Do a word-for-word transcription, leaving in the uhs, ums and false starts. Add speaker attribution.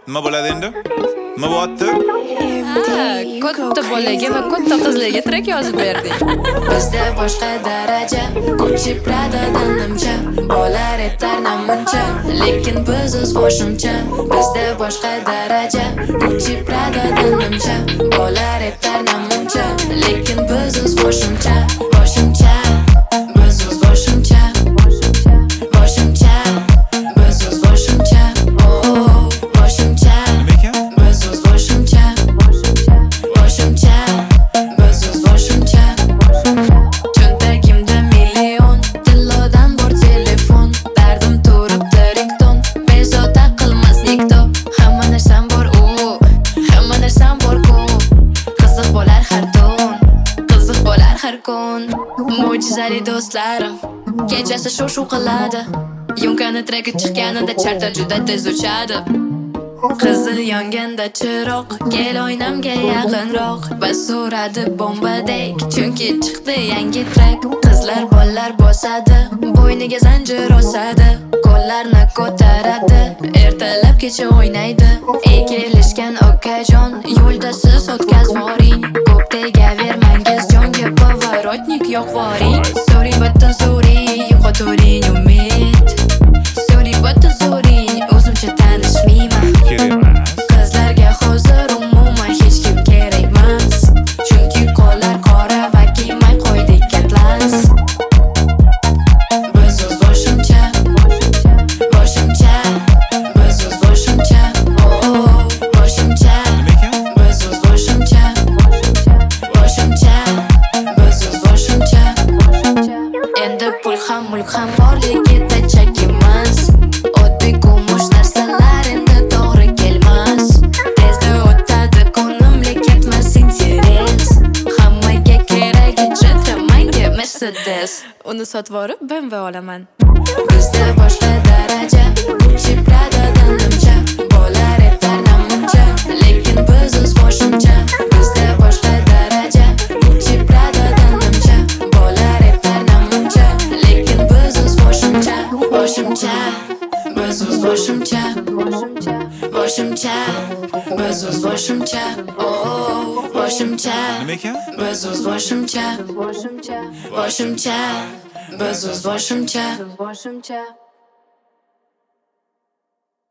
Speaker 1: Nima bo'ladi endi? Nima bo'lyapti?
Speaker 2: Ha, katta bolaga va katta qizlarga track yozib berding.
Speaker 3: Bizda boshqa daraja, Gucci Pradadan nimcha, bolar etar namuncha, lekin biz o'z boshimcha. Bizda boshqa daraja, Gucci Pradadan nimcha, bolar etar namuncha, lekin biz o'z boshimcha, boshimcha, biz o'z boshimcha, boshimcha, biz o'z boshimcha, oh, boshimcha, biz o'z boshimcha, boshimcha, biz o'z boshimcha. Cho'ntagimda million, tillodan bor telefon, dardim turibdi rington, bezovta qilmas nikto. Hamma narsam bor u, hamma narsam bor ku, qiziq bo'lar har tun, qiziq bo'lar har kun. Mo'jizali do'stlarim kechasi shu-shu qiladi, Yumkani treki chiqqanida charter juda tez uchadi. Qizil yonganda chiroq, kel oynamga yaqinroq, va so'radi bombadek, chunki chiqdi yangi trek. Qizlar bollar bosadi, bo'yniga zanjir osadi, qo'llarni ko'taradi, ertalab kecha o'ynaydi. Ey kelishgan okajon, yo'lda siz o'tkazvoring, ko'p tegavermangiz jonga, поворотник yo'q voring. So'ring butun so'ring, yo'qoturing umid, so'ring butun so'ring, o'zimcha tanishmayman. Qizlarga hozir umuman hech kim kerak emas, chunki qo'llar qora va kiymay qo'ydik atlas. Biz o'z boshimcha, boshimcha, biz o'z boshimcha, oh, boshimcha, biz o'z boshimcha, boshimcha, biz o'z boshimcha. Endi pul ham mulk ham borligida chak emas, oddiy kumush narsalar endi to'g'ri kelmas. Tezda o'tadi kunimli ketmas interes, hammaga keragi Jetta, menga Mercedes.
Speaker 2: Uni sotib olib B M W olaman.
Speaker 3: Bizda boshqa daraja, Gucci Pradadan nimcha, bolar etar namuncha, lekin biz o'z boshimcha. Bizda boshqa daraja, Gucci Pradadan nimcha, bolar etar namuncha, lekin biz o'z boshimcha, boshimcha, biz o'z boshimcha, boshimcha, biz o'z boshimcha, oh, boshimcha,
Speaker 1: Nima ekan?
Speaker 3: biz o'z boshimcha, boshimcha, biz o'z boshimcha.